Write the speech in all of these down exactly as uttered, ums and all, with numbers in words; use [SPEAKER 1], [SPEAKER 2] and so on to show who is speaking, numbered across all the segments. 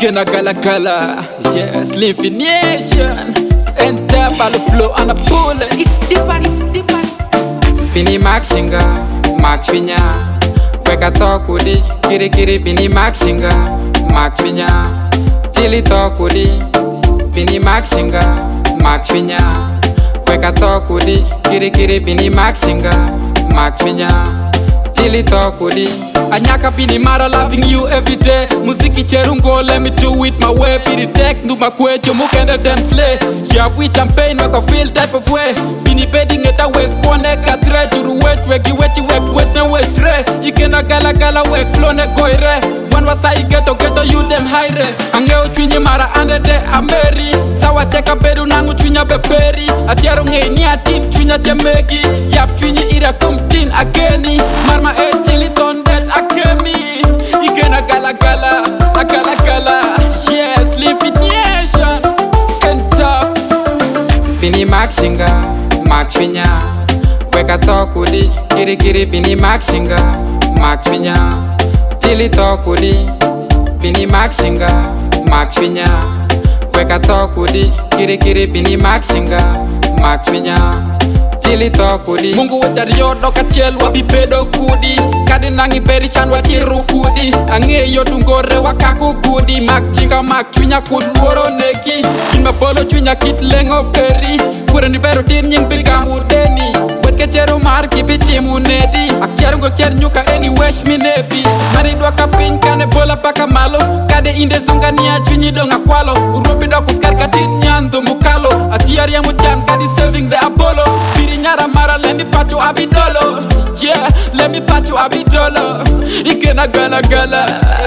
[SPEAKER 1] Igena gala gala, yes, Livination. Enter balo flow on a bullet.
[SPEAKER 2] It's deeper, it's deeper.
[SPEAKER 1] Bini Maxinga, Maxwinya. Weka tokuli, kiri kiri Bini Maxinga, Maxwinya. Chili tokuli, Bini Maxinga, Maxwinya. Weka tokuli, kiri kiri Bini Maxinga, Maxwinya. Chili tokuli. Anyaka Bini Mara, loving you every day. Muziki cherungo, let me do it my way. Piri tek, nu makwe, jomu kende dem slay. Yeah, we champagne, waka feel type of way. Bini bedding it away, kone katre. Juru wet, weki wechi wek, west na west re. Ikena gala gala wek, flow ne goire. One was I ghetto, ghetto you them hire. Angeo chwinyi Mara ande de Ameri. Sawa cheka bedu nangu chwinya beberi. Atiaro nge ni atin chwinya jemegi. Yap chwinyi ira kumtin ageni. Marma e chili ton det akemi. Igena gala gala, a gala gala. Yes, Livination. And top Bini Maxinga, Maxwinya. Weka tokuli, kiri kiri Bini Maxinga, Maxwinya. Chili tokuli, Bini Maxinga, Maxwinya. Weka tokuli, kiri kiri Bini Maxinga, Maxwinya. Chili tokuli. Mungu wetari yodo kachel wabi bedo kudi. Kadi nangi beri chan wachiru kudi. Ange yodu ngore wakaku kudi. Maxinga Maxwinya kudworo neki. Inma bolo chwinya kit lengo peri. Kura ni bero tin nying pilga mudeni. Wetke chero mar kibi chimu nedi. Akiaru ngo cher nyuka eni wesh mi nebi. Mari dwa kapin kane bola paka malo. Kade inde songa niya chwinyi donga kwalo. Urobi doko skar katin nyando mukalo. Atiari ya muchan kadi serving the Apollo. Piri nyara Mara let me pat you abidolo. Yeah, let me pat you abidolo. Igena gala gala.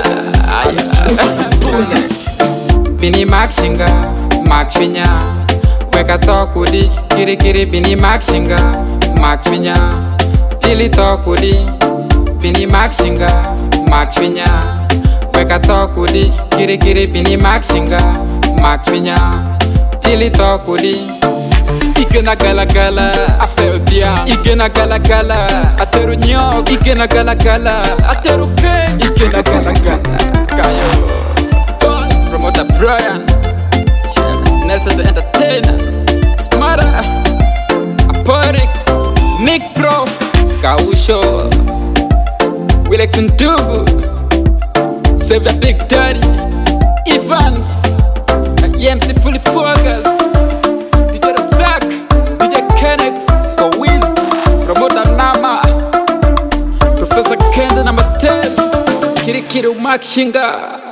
[SPEAKER 1] Bini Maxinga, Maxwinya. Weka tokuli, kiri kiri Bini Maxinga, Maxwinya. Chili tokuli, Bini Maxinga, Maxwinya. Weka tokuli, kiri kiri Bini Maxinga, Maxwinya. Chili tokuli. Igena gala gala, apero dia. Igena gala gala, ateru nyog. Igena gala gala, ateru ken. Igena gala gala, kayo. Boss, promoter Brian. Yeah. Nelson the entertainer. Smara, Aporix, Nick Pro, Kausho, Willex Ndugu, Save the Big Daddy, Evans, E M C Fully Focus, D J Razak, D J Kennex, Wiz, Promoter Nama, Professor Kenda number ten, Kiri Kiri Maxinga.